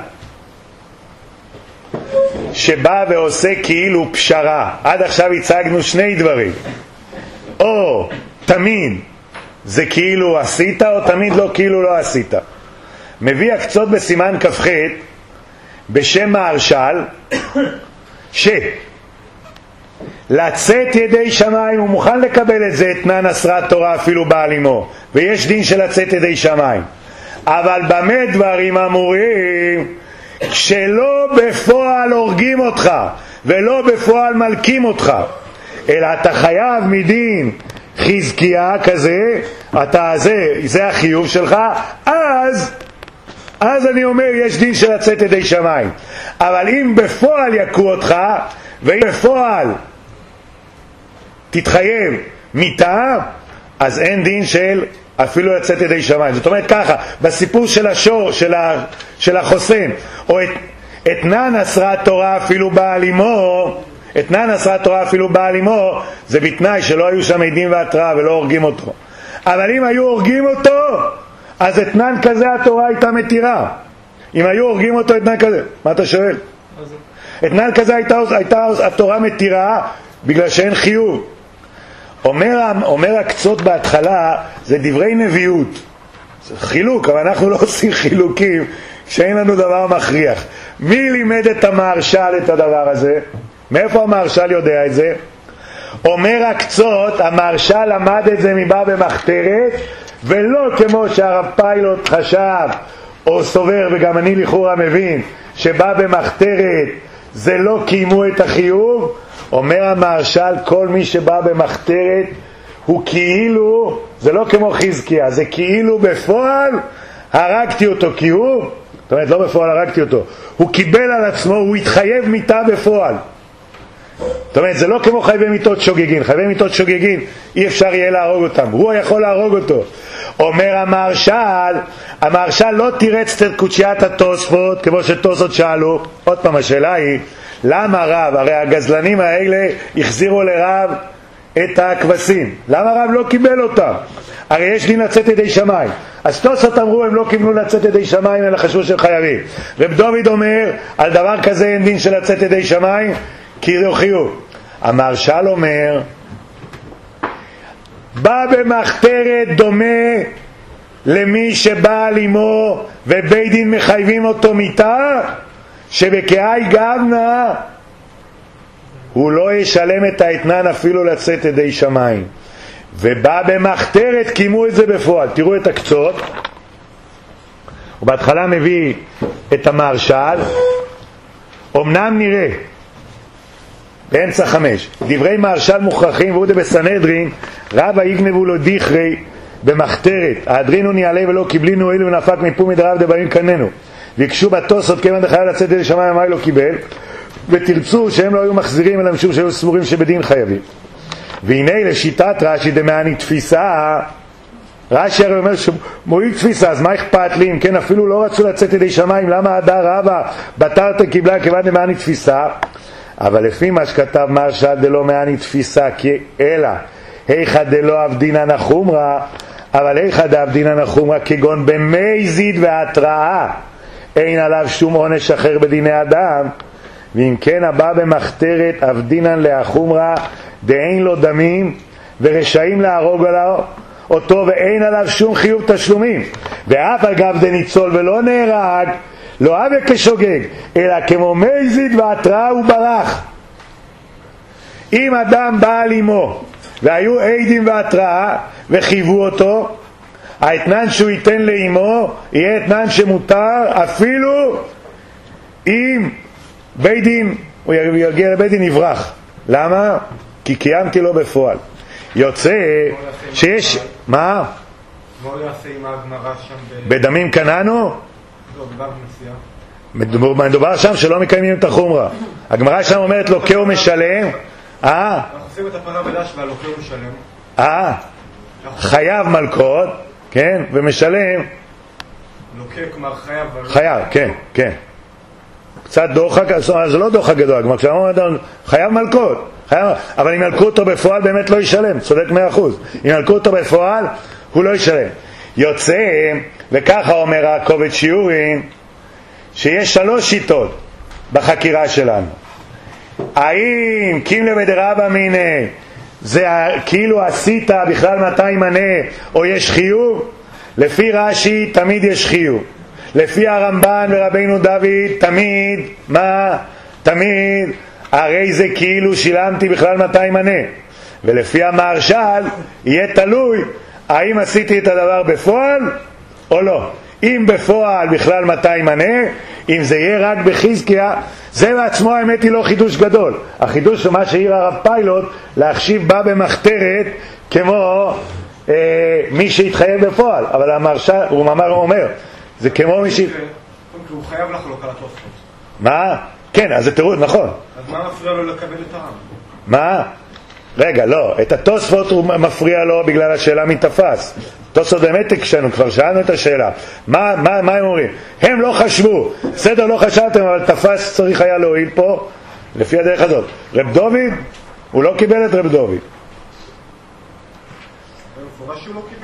שבא ועושה כאילו פשרה. עד עכשיו הצגנו שני דברים. או תמיד זה כאילו עשית, או תמיד לא כאילו לא עשית. מביא הקצות בסימן כ"ח בשם ההרשל, לצאת ידי שמיים, הוא מוכן לקבל את זה, אתנן אסרת תורה אפילו בעלימו, ויש דין של לצאת ידי שמיים. אבל במה דברים אמורים? כשלא בפועל הורגים אותך ולא בפועל מלקים אותך, אלא אתה חייב מדין חזקיה כזה, אתה זה החיוב שלך, אז אני אומר יש דין של לצאת ידי שמיים. אבל אם בפועל יקו אותך, ואם בפועל תתחייב מיתה, אז אין דין של אפילו לצאת ידי שמיים. זאת אומרת ככה, בסיפור של השור, של החוסן, או אתנן אסרת תורה אפילו בעלימו, אתנן אסרת תורה אפילו בעלימו, זה בתנאי שלא היו שם עדים והתראה ולא הורגים אותו. אבל אם היו הורגים אותו, אז אתנן כזה התורה הייתה מתירה. אם היו הורגים אותו אתנן כזה, מה אתה שואל? אתנן כזה הייתה התורה מתירה בגלל שאין חיוב. אומר הקצות בהתחלה, זה דברי נביאות, זה חילוק, אבל אנחנו לא עושים חילוקים כשאין לנו דבר מכריח. מי לימד את המהרש"ל את הדבר הזה? מאיפה המהרש"ל יודע את זה? אומר הקצות, המהרש"ל למד את זה מבא במחתרת, ולא כמו שהרב פיילוט חשב או סובר, וגם אני לכאורה מבין, שבא במחתרת זה לא קיימו את החיוב. אומר המהרש"ל, כל מי שבא במחתרת הוא כאילו, זה לא כמו חזקיה, זה כאילו בפועל הרגתי אותו, כי הוא, זאת אומרת לא בפועל הרגתי אותו, הוא קיבל על עצמו, הוא התחייב מיתה בפועל. זאת אומרת זה לא כמו חייבי מיתות שוגגין. חייבי מיתות שוגגין אי אפשר יהיה להרוג אותם, הוא יכול להרוג אותו. אומר המהרש"ל לא תירץ את קושיית התוספות כמו שתוספות שאלו. עוד פעם השאלה היא, למה רב, הרי הגזלנים האלה החזירו לרב את הכבשים, למה רב לא קיבל אותם? הרי יש דין לצאת ידי שמיים. אז תוספות אמרו הם לא קיבלו לצאת ידי שמיים אלא חשבו שהם חייבים. רב דוד אומר על דבר כזה אין דין של לצאת ידי שמיים כי זה חיוב. המהרש"ל אומר בא במחתרת דומה למי שבא על אמו ובית דין מחייבים אותו מיתה, שבקהי גבנה הוא לא ישלם את האתנן אפילו לצאת ידי שמיים. ובא במחתרת קימו את זה בפועל. תראו את הקצות, ובהתחלה מביא את המהרש"ל. אמנם נראה באמצע 5 דברי מהרש"ל מוכרחים, והוא בסנהדרין רבא יגנבו לו דיחרי במחתרת האדרינו ניעלה ולא קיבלינו אלו ונפק מפו מדרב דברים קננו, ויקשו בתוסות כיוון דחייב לצאת ידי שמיים מה לא קיבל, ותרצו שהם לא היו מחזירים אלא משום שהיו סבורים שבדין חייבים. והנה לשיטת רש"י דמעני תפיסה, רש"י הרי אומר שמועיל תפיסה, אז מה אכפת לי אם כן אפילו לא רצו לצאת ידי שמיים, למה הדר רבא בתרת קיבלה כיוון דמעני תפיסה? אבל לפי מה שכתב מהרש"ל דלא מעני תפיסה אלא היכא דלא אבדינן החומרא, אבל היכא דאבדינן החומרא כגון במזיד והתראה אין עליו שום עונש אחר בדיני אדם. ואם כן הבא במחתרת אבדינן להחומרא דאין לו דמים ורשעים להרוג אותו ואין עליו שום חיוב תשלומים, ואף אגב דניצול ולא נהרג לא אבא כשוגג אלא כמו מזיד והתראה הוא ברח. אם אדם בא על אמו והיו עדים והתראה וחייבו אותו, האתנן שהוא ייתן לאמו יהיה אתנן שמותר אפילו אם בית דין, הוא יגיע לבית דין יברח. למה? כי קיימתי לו בפועל. יוצא שיש... מה? מה הוא יעשה עם הגמרא שם בדמים קננו? לא, בבב נסיעה. מדובר שם שלא מקיימים את החומרה. הגמרא שם אומרת לוקה ומשלם. אנחנו עושים את הפרה בדש והלוקה ומשלם. חייב מלכות, כן, ומשלם. לוקה, כלומר חייב. חייב, כן, כן. קצת דוחק, זה לא דוחק גדול, כלומר כשאמרו חייב מלכות, אבל אם ילכו אותו בפועל באמת לא ישלם, צודק 100%. אם ילכו אותו בפועל, הוא לא ישלם. יוצא, וככה אומר הקובץ שיעורים, שיש 3 שיטות בחקירה שלנו. האם קימלה בדרבא מיניה זה כאילו עשית בכלל 200 מנה או יש חיוב? לפי רש"י תמיד יש חיוב. לפי הרמב"ן ורבינו דוד תמיד, מה? תמיד, הרי זה כאילו שילמתי בכלל 200 מנה. ולפי המהרש"ל יהיה תלוי האם עשיתי את הדבר בפועל או לא. אם בפועל בכלל 200 מנה, אם זה יהיה רק בחזקיה, זה בעצמו האמת היא לא חידוש גדול. החידוש הוא מה שהעיר הרב פיילוט, להחשיב בה במחתרת כמו מי שהתחייב בפועל. אבל המהרש"ל, הוא אומר, זה כמו מי הוא חייב לחלוק על התוספות. מה? כן, אז זה תירוץ, נכון. אז מה מפריע לו לקבל את העם? מה? רגע, לא, את התוספות הוא מפריע לו בגלל השאלה מי תפס. תוספות באמת הקשנו, כבר שאלנו את השאלה. מה הם אומרים? הם לא חשבו, בסדר לא חשבתם, אבל תפס צריך היה להועיל פה, לפי הדרך הזאת. רב דוד, הוא לא קיבל את רב דוד. במפורש שהוא לא קיבל.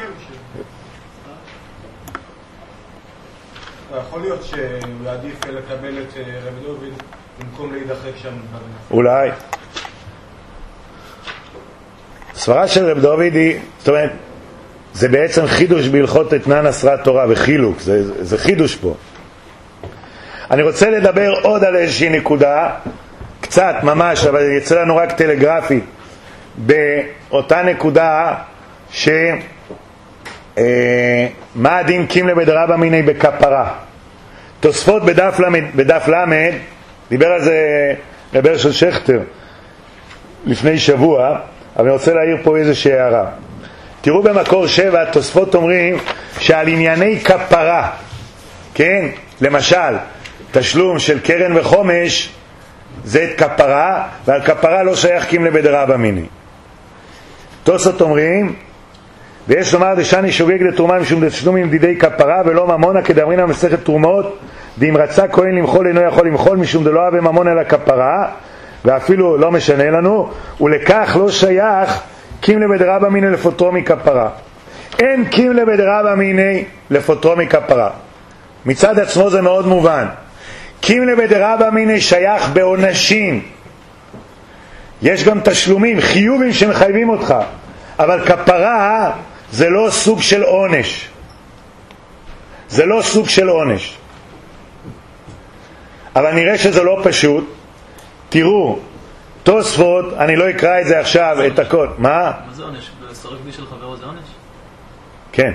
יכול להיות שהוא יעדיף לקבל את רב דוד במקום להידחק שם. אולי. הסברה של רב דוד היא, זאת אומרת, זה בעצם חידוש בהלכות אתנן אסרת תורה וחילוק, זה חידוש פה. אני רוצה לדבר עוד על איזושהי נקודה, קצת ממש, אבל יצא לנו רק טלגרפי, באותה נקודה מה הדין קימלה בדרבא מיניה בכפרה. תוספות בדף למד, דיבר על זה רב של שכטר לפני שבוע, אבל אני רוצה להעיר פה איזושהי הערה. תראו במקור 7, תוספות אומרים שעל ענייני כפרה, כן, למשל תשלום של קרן וחומש זה כפרה, ועל כפרה לא שייך קימלה בדרבא מיניה. תוספות אומרים ויש לומר דשני שוגג לתרומה משום תשלום עם דידי כפרה ולא ממונה, כדאמרינן במסכת תרומות, ואם רצה כהן למחול אינו יכול למחול משום דלא אהבה ממון אלא כפרה, ואפילו לא משנה לנו, ולכך לא שייך קימלה בדרבא מיניה לפוטרו מכפרה. אין קימלה בדרבא מיניה לפוטרו מכפרה. מצד עצמו זה מאוד מובן. קימלה בדרבא מיניה שייך בעונשים. יש גם תשלומים, חיובים שמחייבים אותך, אבל כפרה זה לא סוג של עונש. זה לא סוג של עונש. אבל נראה שזה לא פשוט. תראו, תוספות, אני לא אקרא את זה עכשיו, את הכל. מה? מה זה עונש? לסרק בי של חברו זה עונש? כן.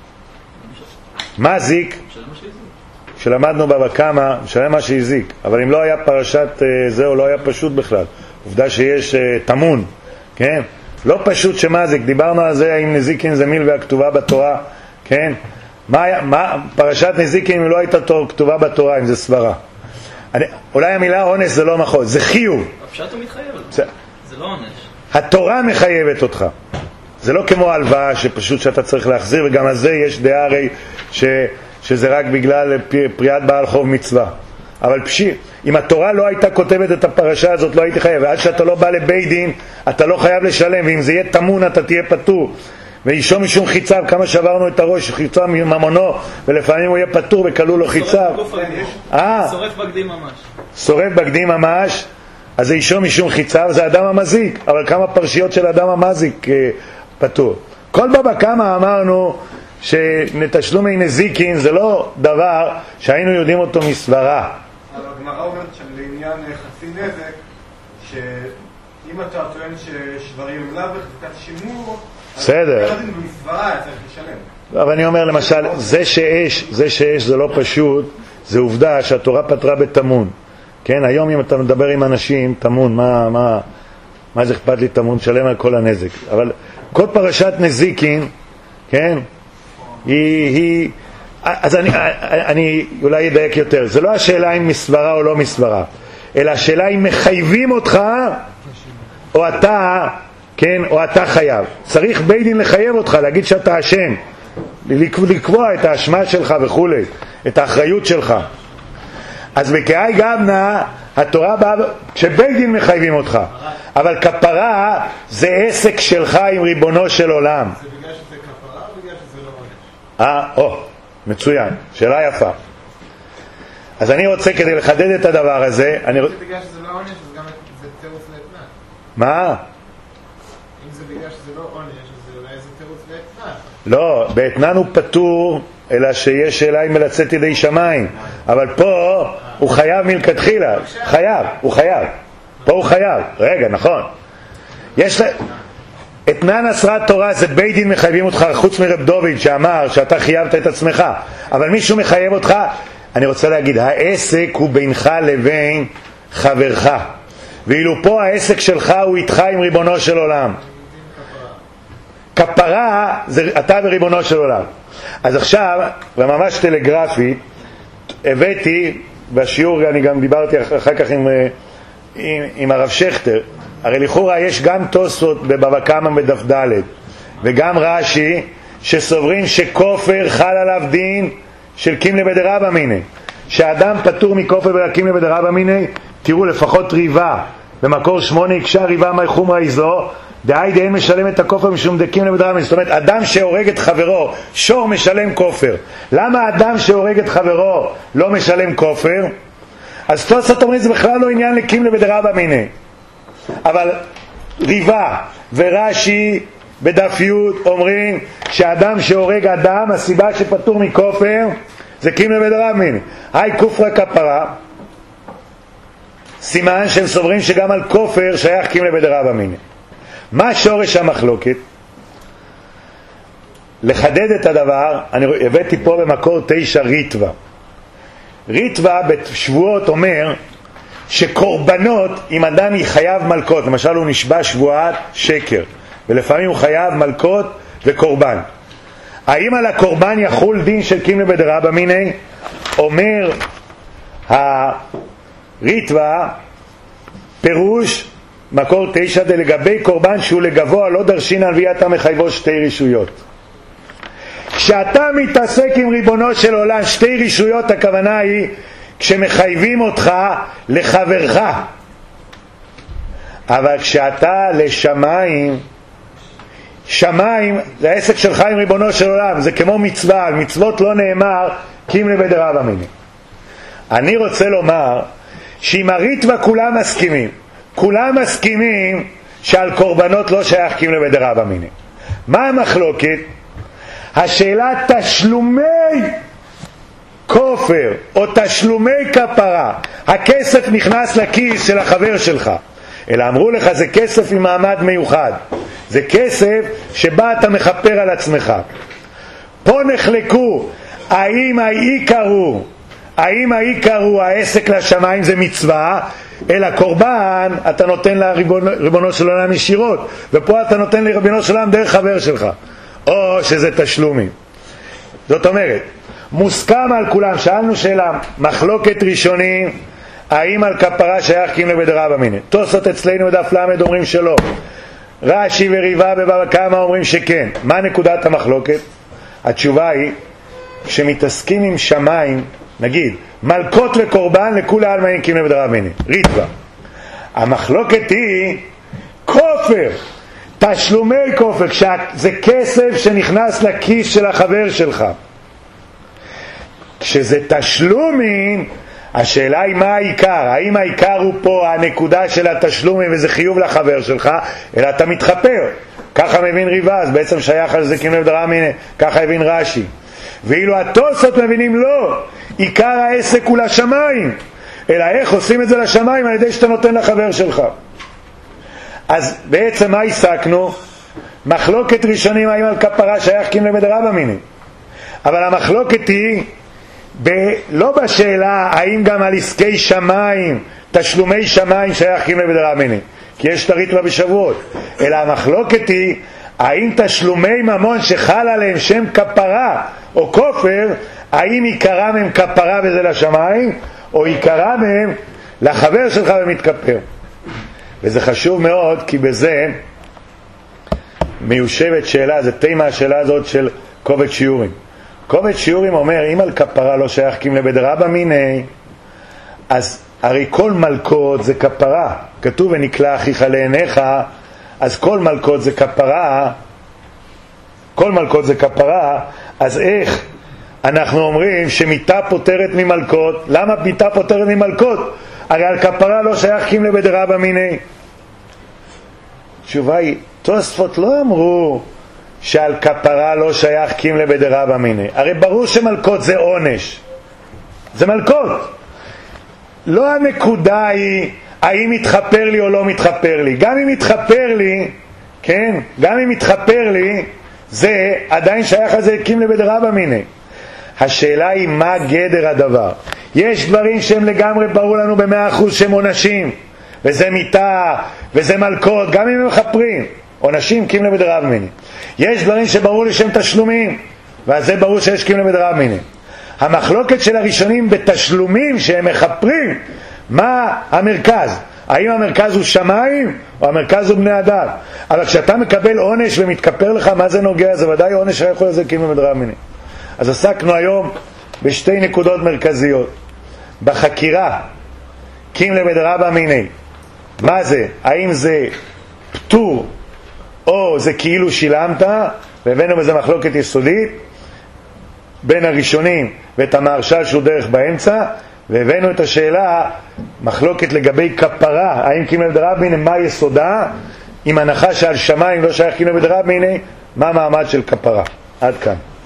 מה זיק? משלם מה שהזיק. שלמדנו בבא קמא, משלם מה שהזיק. אבל אם לא היה פרשת זה, או לא היה פשוט בכלל. עובדה שיש תמון, כן? לא פשוט שמזיק, דיברנו על זה אם נזיקין זה מיל והכתובה בתורה, כן? פרשת נזיקין אם לא הייתה כתובה בתורה, אם זה סברה. אולי המילה עונש זה לא נכון, זה חיוב. הפשט הוא מתחייב, זה לא עונש. התורה מחייבת אותך. זה לא כמו הלוואה שפשוט שאתה צריך להחזיר, וגם על זה יש דעה הרי שזה רק בגלל פריעת בעל חוב מצווה. אבל אם התורה לא הייתה כותבת את הפרשה הזאת לא הייתי חייב, ועד שאתה לא בא לבית דין אתה לא חייב לשלם, ואם זה יהיה תמון אתה תהיה פטור. ואישו משום חיצב, כמה שברנו את הראש, חיצב מממונו, ולפעמים הוא יהיה פטור וכלו לו חיצב. שורף בגדים ממש. שורף בגדים ממש, אז זה אישו משום חיצב, זה אדם המזיק, אבל כמה פרשיות של אדם המזיק פטור. כל בבא קמא אמרנו שנתשלומי נזיקין זה לא דבר שהיינו יודעים אותו מסברה. אבל הגמרא אומרת שם לעניין חצי נזק, שאם אתה טוען ששברים הם לאו בחזקת שימור, בסדר. אז במסברה היה צריך לשלם. אבל אני אומר למשל, זה שיש זה לא פשוט, זה עובדה שהתורה פתרה בתמון. כן, היום אם אתה מדבר עם אנשים, תמון, מה מה זה אכפת לי, תמון שלם על כל הנזק. אבל כל פרשת נזיקין, כן, אז אני אולי אדייק יותר. זה לא השאלה אם מסברה או לא מסברה, אלא השאלה אם מחייבים אותך או אתה, כן, או אתה חייב. צריך בית דין לחייב אותך, להגיד שאתה אשם, לקבוע את האשמה שלך וכו', את האחריות שלך. אז בקהי גבנה התורה באה כשבית דין מחייבים אותך, אבל כפרה זה עסק שלך עם ריבונו של עולם. זה בגלל שזה כפרה או בגלל שזה לא עונש? מצוין, שאלה יפה. אז אני רוצה, כדי לחדד את הדבר הזה, אם זה בגלל שזה לא עונש, אז גם זה תירוץ לאתנן. מה? אם זה בגלל שזה לא עונש, אז אולי זה תירוץ לאתנן. לא, באתנן הוא פטור, אלא שיש שאלה אם לצאת ידי שמיים. אבל פה הוא חייב מלכתחילה. חייב, הוא חייב. פה הוא חייב. רגע, נכון. יש אתנן אסרת תורה זה בית דין מחייבים אותך, חוץ מרב דוד שאמר שאתה חייבת את עצמך. אבל מישהו מחייב אותך. אני רוצה להגיד, העסק הוא בינך לבין חברך. ואילו פה העסק שלך הוא איתך עם ריבונו של עולם. כפרה זה אתה וריבונו של עולם. אז עכשיו, וממש טלגרפית, הבאתי בשיעור, אני גם דיברתי אחר כך עם הרב שכטר, הרי לכאורה יש גם תוספות בבבא קמא בדף ד' וגם רש"י שסוברים שכופר חל עליו דין של קימלה בדרבא מיניה, שהאדם פטור מכופר ולקימלה בדרבא מיניה. תראו, לפחות ריבה במקור 8 הקשה ריבה מי חומרא איזו דהי דאין משלם את הכופר משום דקימלה בדרבא מיניה. זאת אומרת, אדם שהורג את חברו שור משלם כופר. למה אדם שהורג את חברו לא משלם כופר? אז תוספות אומרים זה בכלל לא עניין לקימלה בדרבא מיניה. אבל ריבה ורש"י בדף י' אומרים שאדם שהורג אדם, הסיבה שפטור מכופר זה קימלה בדרבא מיניה. היי כופרה כפרה, סימן שהם סוברים שגם על כופר שייך קימלה בדרבא מיניה. מה שורש המחלוקת? לחדד את הדבר, אני הבאתי פה במקור 9 ריטווה. ריטווה בשבועות אומר שקורבנות, אם אדם חייב מלכות, למשל הוא נשבע שבועת שקר, ולפעמים הוא חייב מלכות וקורבן, האם על הקורבן יחול דין של קימלה בדרבא מיניה? אומר הריטווה פירוש מקור 9 לגבי קורבן שהוא לגבוה לא דרשין על ויתה מחייבו 2 רישויות. כשאתה מתעסק עם ריבונו של עולם 2 רישויות, הכוונה היא כשמחייבים אותך לחברך. אבל כשאתה לשמיים, שמיים זה העסק שלך עם ריבונו של עולם, זה כמו מצווה. על מצוות לא נאמר קימלה בדרבא מיניה. אני רוצה לומר שאם הריטווה כולם מסכימים שעל קורבנות לא שייך קימלה בדרבא מיניה. מה המחלוקת? השאלה תשלומי כופר או תשלומי כפרה, הכסף נכנס לכיס של החבר שלך, אלא אמרו לך זה כסף עם מעמד מיוחד, זה כסף שבה אתה מחפר על עצמך. פה נחלקו האם העיקר הוא העסק לשמיים זה מצווה, אלא קורבן אתה נותן לריבונו של עולם ישירות, ופה אתה נותן לריבונו של עולם דרך חבר שלך, או שזה תשלומים. זאת אומרת, מוסכם על כולם. שאלנו שאלה, מחלוקת ראשונים, האם על כפרה שייך קימלה בדרבא מיניה? תוספות אצלנו בדף למד אומרים שלא, רש"י וריבה בבבא קמא אומרים שכן. מה נקודת המחלוקת? התשובה היא שמתעסקים עם שמיים, נגיד מלכות וקורבן לכולי עלמא אין קימלה בדרבא מיניה, ריטווה. המחלוקת היא כופר, תשלומי כופר, זה כסף שנכנס לכיס של החבר שלך. כשזה תשלומים, השאלה היא מה העיקר. האם העיקר הוא פה הנקודה של התשלומים וזה חיוב לחבר שלך, אלא אתה מתחפר. ככה מבין ריבה, אז בעצם שייך על זה קימלה בדרבא מיניה, ככה הבין רש"י. ואילו התוספות מבינים לא, עיקר העסק הוא לשמיים, אלא איך עושים את זה לשמיים? על ידי שאתה נותן לחבר שלך. אז בעצם מה עסקנו? מחלוקת ראשונים האם על כפרה שייך קימלה בדרבא מיניה, אבל המחלוקת היא לא בשאלה האם גם על עסקי שמיים, תשלומי שמיים שייך קימלה בדרבא מיניה, כי יש תריתווה בשבועות, אלא המחלוקת היא האם תשלומי ממון שחל עליהם שם כפרה או כופר, האם עיקרם הם כפרה וזה לשמיים, או עיקרם הם לחבר שלך ומתכפר. וזה חשוב מאוד, כי בזה מיושבת שאלה, זה תימה השאלה הזאת של קובץ שיעורים. קובץ שיעורים אומר, אם על כפרה לא שייך קימלה בדרבא מיני, אז הרי כל מלכות זה כפרה. כתוב ונקלע אחיך לעיניך, אז כל מלכות זה כפרה. כל מלכות זה כפרה, אז איך אנחנו אומרים שמיתה פותרת ממלכות? למה מיתה פותרת ממלכות? הרי על כפרה לא שייך קימלה בדרבא מיני. התשובה היא, תוספות לא אמרו שעל כפרה לא שייך קימלה בדרבא מיני. הרי ברור שמלכות זה עונש, זה מלכות. לא הנקודה היא האם מתחפר לי או לא מתחפר לי. גם אם מתחפר לי, כן, גם אם מתחפר לי, זה עדיין שייך לזה קימלה בדרבא מיני. השאלה היא מה גדר הדבר. יש דברים שהם לגמרי ברור לנו ב100% שהם עונשים, וזה מיתה וזה מלכות, גם אם הם מחפרים עונשים קימלה בדרבא מיני. יש דברים שברור לי שהם תשלומים, ואז זה ברור שיש קימלה בדרבא מיני. המחלוקת של הראשונים בתשלומים שהם מחפרים, מה המרכז? האם המרכז הוא שמיים או המרכז הוא בני אדם? אבל כשאתה מקבל עונש ומתכפר לך, מה זה נוגע? זה ודאי עונש שיכול לזה קימלה בדרבא מיני. אז עסקנו היום בשתי נקודות מרכזיות. בחקירה, קימלה בדרבא מיני, מה זה? האם זה פטור או זה כאילו שילמת? והבאנו בזה מחלוקת יסודית בין הראשונים ואת המהרש"ל שהוא דרך באמצע, והבאנו את השאלה מחלוקת לגבי כפרה, האם קימלה בדרבא מיני מה יסודה, עם הנחה שעל שמיים לא שייך קימלה בדרבא מיני, מה המעמד של כפרה. עד כאן.